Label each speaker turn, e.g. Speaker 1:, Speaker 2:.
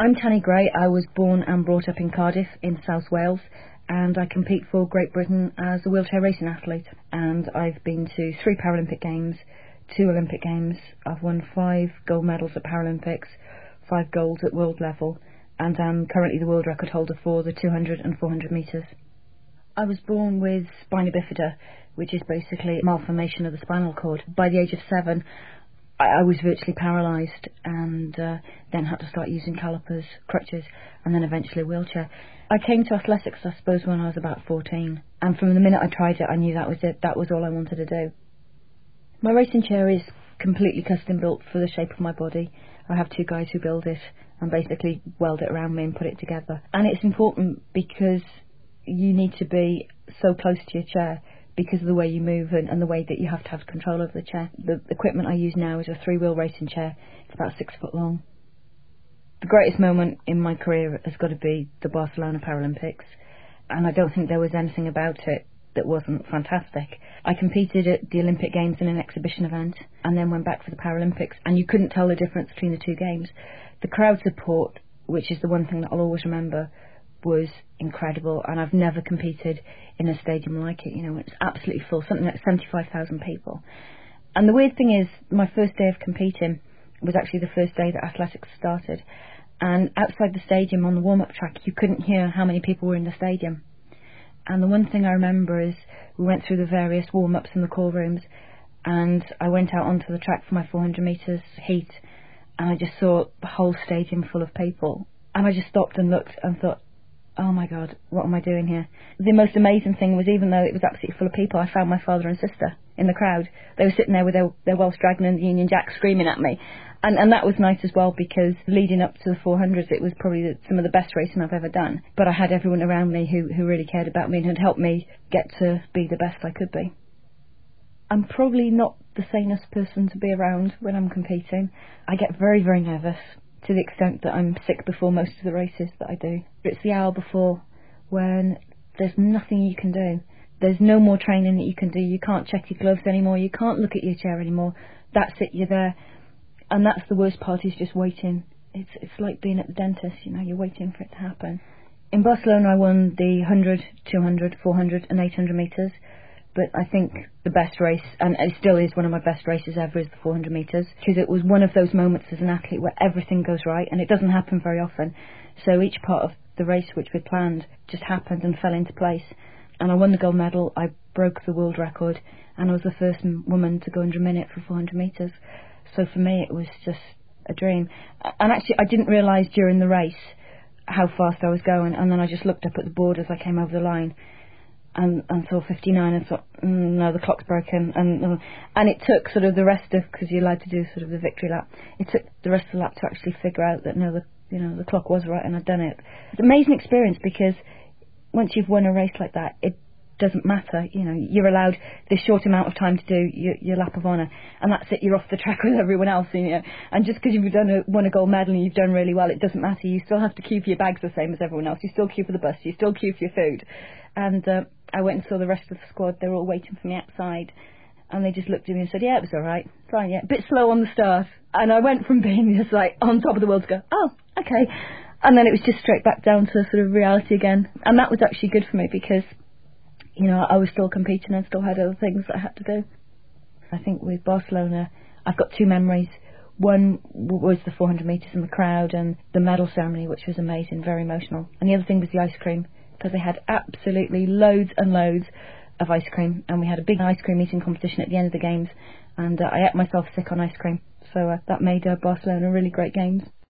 Speaker 1: I'm Tanni Gray. I was born and brought up in Cardiff in South Wales, and I compete for Great Britain as a wheelchair racing athlete. And I've been to 3 Paralympic Games, 2 Olympic Games. I've won 5 gold medals at Paralympics, 5 golds at world level, and I'm currently the world record holder for the 200 and 400 metres. I was born with spina bifida, which is basically a malformation of the spinal cord. By the age of 7, I was virtually paralysed, and then had to start using calipers, crutches, and then eventually a wheelchair. I came to athletics, I suppose, when I was about 14, and from the minute I tried it, I knew that was it. That was all I wanted to do. My racing chair is completely custom built for the shape of my body. I have 2 guys who build it and basically weld it around me and put it together. And it's important because you need to be so close to your chair because of the way you move and the way that you have to have control of the chair. The equipment I use now is a 3-wheel racing chair. It's about 6 foot long. The greatest moment in my career has got to be the Barcelona Paralympics, and I don't think there was anything about it that wasn't fantastic. I competed at the Olympic Games in an exhibition event and then went back for the Paralympics, and you couldn't tell the difference between the 2 games. The crowd support, which is the one thing that I'll always remember, was incredible, and I've never competed in a stadium like it. You know, it's absolutely full, something like 75,000 people. And the weird thing is, my first day of competing was actually the first day that athletics started, and outside the stadium on the warm-up track you couldn't hear how many people were in the stadium. And the one thing I remember is we went through the various warm-ups in the call rooms, and I went out onto the track for my 400 metres heat, and I just saw the whole stadium full of people, and I just stopped and looked and thought, oh my God, what am I doing here? The most amazing thing was, even though it was absolutely full of people, I found my father and sister in the crowd. They were sitting there with their Welsh Dragon and the Union Jack screaming at me. And that was nice as well, because leading up to the 400s, it was probably some of the best racing I've ever done. But I had everyone around me who really cared about me and had helped me get to be the best I could be. I'm probably not the sanest person to be around when I'm competing. I get very, very nervous, to the extent that I'm sick before most of the races that I do. It's the hour before, when there's nothing you can do. There's no more training that you can do. You can't check your gloves anymore. You can't look at your chair anymore. That's it, you're there. And that's the worst part, is just waiting. It's like being at the dentist, you know, you're waiting for it to happen. In Barcelona I won the 100, 200, 400 and 800 metres. But I think the best race, and it still is one of my best races ever, is the 400 metres, because it was one of those moments as an athlete where everything goes right, and it doesn't happen very often. So each part of the race which we planned just happened and fell into place. And I won the gold medal, I broke the world record, and I was the first woman to go under a minute for 400 metres. So for me it was just a dream. And actually I didn't realise during the race how fast I was going, and then I just looked up at the board as I came over the line, and saw 59 and thought, no, the clock's broken. And it took sort of the rest of, because you're allowed to do sort of the victory lap, it took the rest of the lap to actually figure out that no, the clock was right and I'd done it. It's an amazing experience, because once you've won a race like that, it doesn't matter. You know, you're allowed this short amount of time to do your lap of honour, and that's it. You're off the track with everyone else, you know. And just because you've won a gold medal and you've done really well, it doesn't matter. You still have to queue for your bags the same as everyone else. You still queue for the bus. You still queue for your food. And I went and saw the rest of the squad. They were all waiting for me outside, and they just looked at me and said, yeah, it was all right, fine, yeah, a bit slow on the start. And I went from being just like on top of the world to go, oh, okay. And then it was just straight back down to sort of reality again. And that was actually good for me, because, you know, I was still competing and still had other things that I had to do. I think with Barcelona, I've got 2 memories. One was the 400 metres in the crowd and the medal ceremony, which was amazing, very emotional. And the other thing was the ice cream, because they had absolutely loads and loads of ice cream, and we had a big ice cream eating competition at the end of the games, and I ate myself sick on ice cream. So that made Barcelona really great games.